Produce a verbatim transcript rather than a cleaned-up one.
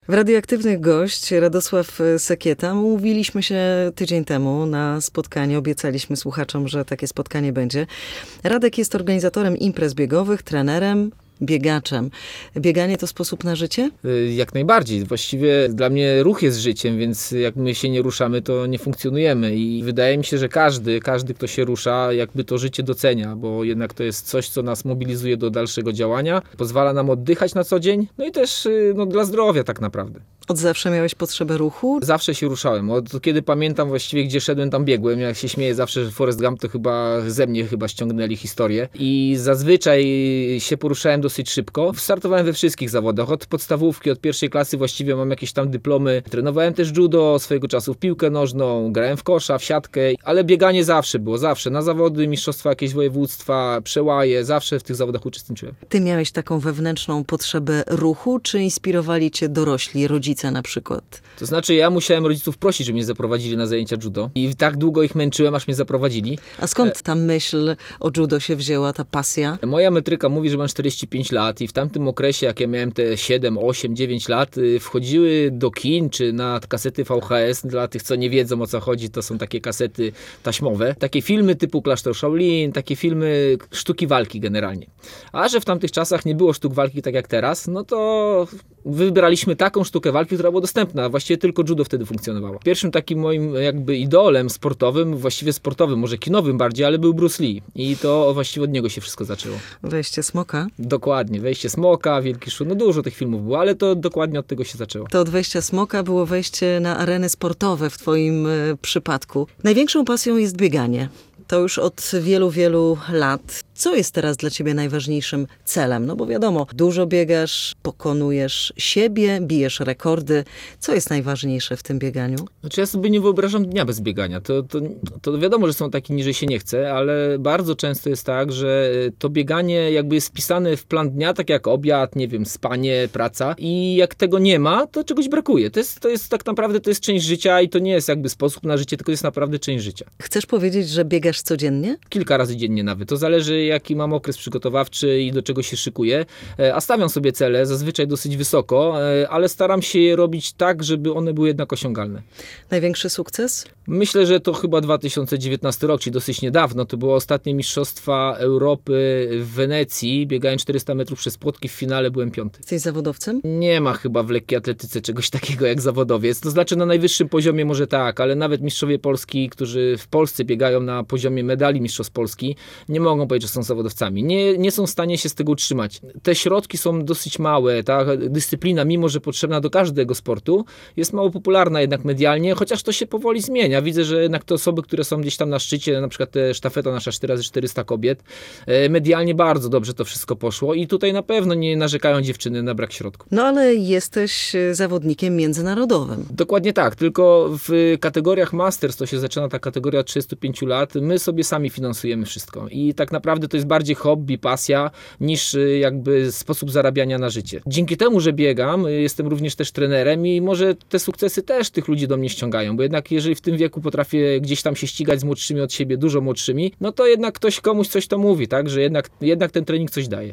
Radioaktywny gość Radosław Sekieta. Mówiliśmy się tydzień temu na spotkaniu. Obiecaliśmy słuchaczom, że takie spotkanie będzie. Radek jest organizatorem imprez biegowych, trenerem, biegaczem. Bieganie to sposób na życie? Jak najbardziej. Właściwie dla mnie ruch jest życiem, więc jak my się nie ruszamy, to nie funkcjonujemy. I wydaje mi się, że każdy, każdy, kto się rusza, jakby to życie docenia, bo jednak to jest coś, co nas mobilizuje do dalszego działania, pozwala nam oddychać na co dzień, no i też no, dla zdrowia tak naprawdę. Od zawsze miałeś potrzebę ruchu? Zawsze się ruszałem. Od kiedy pamiętam właściwie, gdzie szedłem, tam biegłem. Jak się śmieję zawsze, że Forrest Gump to chyba ze mnie chyba ściągnęli historię. I zazwyczaj się poruszałem dosyć szybko. Startowałem we wszystkich zawodach. Od podstawówki, od pierwszej klasy właściwie mam jakieś tam dyplomy. Trenowałem też judo swojego czasu, w piłkę nożną, grałem w kosza, w siatkę, ale bieganie zawsze było, zawsze. Na zawody, mistrzostwa, jakieś województwa, przełaje, zawsze w tych zawodach uczestniczyłem. Ty miałeś taką wewnętrzną potrzebę ruchu, czy inspirowali cię dorośli, rodzice na przykład? To znaczy ja musiałem rodziców prosić, żeby mnie zaprowadzili na zajęcia judo i tak długo ich męczyłem, aż mnie zaprowadzili. A skąd ta myśl o judo się wzięła, ta pasja? Moja metryka mówi, że mam czterdzieści pięć lat i w tamtym okresie, jak ja miałem te siedem, osiem, dziewięć lat, wchodziły do kin czy na kasety V H S. Dla tych, co nie wiedzą, o co chodzi, to są takie kasety taśmowe. Takie filmy typu Klasztor Shaolin, takie filmy, sztuki walki generalnie. A że w tamtych czasach nie było sztuk walki tak jak teraz, no to wybraliśmy taką sztukę walki, która była dostępna. Właściwie tylko judo wtedy funkcjonowało. Pierwszym takim moim jakby idolem sportowym, właściwie sportowym, może kinowym bardziej, ale był Bruce Lee. I to właściwie od niego się wszystko zaczęło. Wejście smoka? Dokładnie. Wejście smoka, Wielki Szum. No dużo tych filmów było, ale to dokładnie od tego się zaczęło. To od wejścia smoka było wejście na areny sportowe w twoim y, przypadku. Największą pasją jest bieganie. To już od wielu, wielu lat. Co jest teraz dla ciebie najważniejszym celem? No bo wiadomo, dużo biegasz, pokonujesz siebie, bijesz rekordy. Co jest najważniejsze w tym bieganiu? Znaczy ja sobie nie wyobrażam dnia bez biegania. To, to, to wiadomo, że są takie dni, że się nie chce, ale bardzo często jest tak, że to bieganie jakby jest wpisane w plan dnia, tak jak obiad, nie wiem, spanie, praca i jak tego nie ma, to czegoś brakuje. To jest, to jest tak naprawdę to jest część życia i to nie jest jakby sposób na życie, tylko jest naprawdę część życia. Chcesz powiedzieć, że biegasz codziennie? Kilka razy dziennie nawet. To zależy, jaki mam okres przygotowawczy i do czego się szykuję. A stawiam sobie cele, zazwyczaj dosyć wysoko, ale staram się je robić tak, żeby one były jednak osiągalne. Największy sukces? Myślę, że to chyba dwa tysiące dziewiętnasty rok, czyli dosyć niedawno. To było ostatnie Mistrzostwa Europy w Wenecji. Biegałem czterysta metrów przez płotki, w finale byłem piąty. Jesteś zawodowcem? Nie ma chyba w lekkiej atletyce czegoś takiego jak zawodowiec. To znaczy na najwyższym poziomie może tak, ale nawet mistrzowie Polski, którzy w Polsce biegają na poziomie medali mistrzostw Polski, nie mogą powiedzieć, że są zawodowcami. Nie, nie są w stanie się z tego utrzymać. Te środki są dosyć małe. Ta dyscyplina, mimo że potrzebna do każdego sportu, jest mało popularna jednak medialnie, chociaż to się powoli zmienia. Widzę, że jednak te osoby, które są gdzieś tam na szczycie, na przykład te sztafeta nasza cztery razy czterysta kobiet, medialnie bardzo dobrze to wszystko poszło i tutaj na pewno nie narzekają dziewczyny na brak środków. No ale jesteś zawodnikiem międzynarodowym. Dokładnie tak, tylko w kategoriach Masters, to się zaczyna ta kategoria od trzydziestu pięciu lat, my sobie sami finansujemy wszystko i tak naprawdę to jest bardziej hobby, pasja, niż jakby sposób zarabiania na życie. Dzięki temu, że biegam, jestem również też trenerem i może te sukcesy też tych ludzi do mnie ściągają, bo jednak jeżeli w tym wieku potrafię gdzieś tam się ścigać z młodszymi od siebie, dużo młodszymi, no to jednak ktoś komuś coś to mówi, tak, że jednak, jednak ten trening coś daje.